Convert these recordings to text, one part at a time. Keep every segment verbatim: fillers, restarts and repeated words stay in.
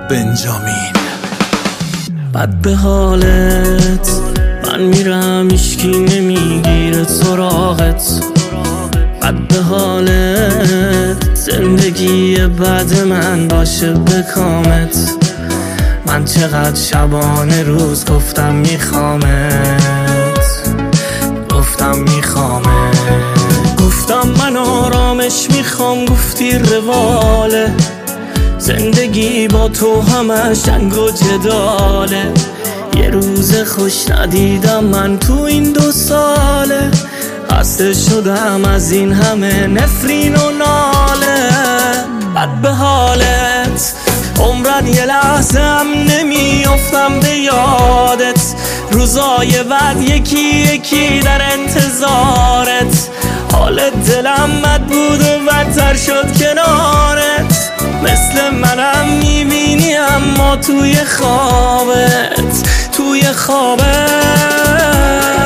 بنجامین. بد به حالت من میرم، هیچکی نمیگیره سراغت. بد به حالت زندگی بعد من باشه به کامت. من چقدر شبانه روز گفتم میخوامت، گفتم میخوامت. گفتم من آرامش میخوام، گفتی رواله. زندگی با تو همش جنگ و جداله. یه روز خوش ندیدم من تو این دو ساله. خسته شدم از این همه نفرین و ناله. بد به حالت عمرن یه لحظه هم نمیافتم به یادت. روزای بعد یکی یکی در انتظارت. حال دلم بد بود و بدتر شد کنارت. مثل منم میبینی اما توی خوابت، توی خوابت.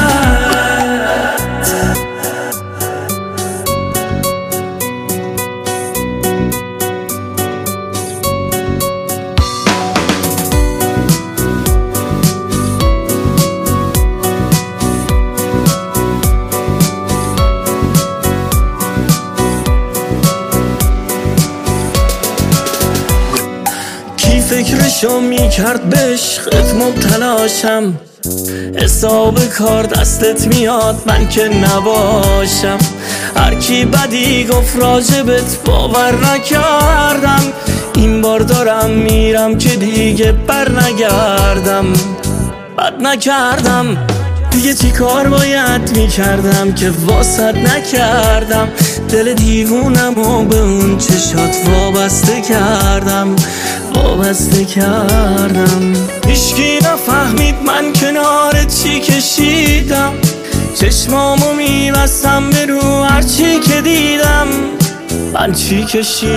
فکرشو میکرد به عشقت مبتلاشم. حساب کار دستت میاد من که نباشم. هر کی بدی گفت راجبت باور نکردم. این بار دارم میرم که دیگه بر نگردم. بد نکردم دیگه، چی کار باید میکردم که واسط نکردم. دل دیوونم و به اون چشات وابسته کردم، وابسته کردم. هیچکی نفهمید من کنار چی کشیدم. چشمامو میبستم به رو هر چی که دیدم. من چی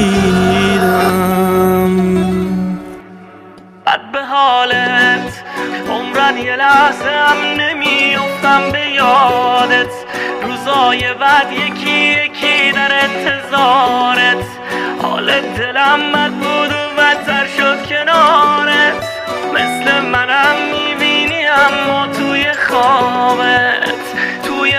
کشیدم. بد به حالت عمرن یه لحظه هم نمیافتم به یادت. روزای بعد یکی یکی در انتظارت. حال دلم بد بود و بدتر شد کنارت. مثل منم میبینی اما توی خوابت، توی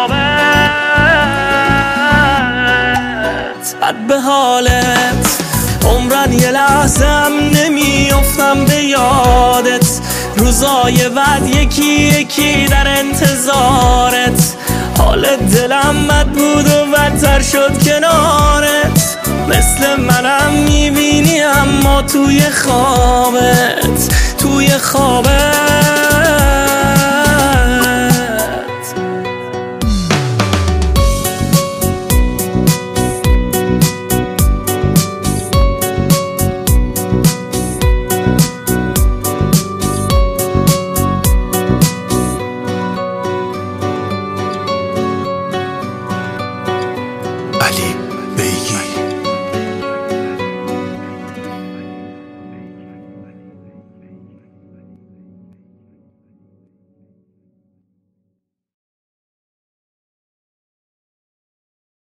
خوابت. بد به حالت عمرن یه لحظه هم نمیافتم به یادت. روزای بعد یکی یکی در انتظارت. حال دلم بد بود و بدتر شد کنارت. مثل منم میبینی اما توی خوابت، توی خوابت. علی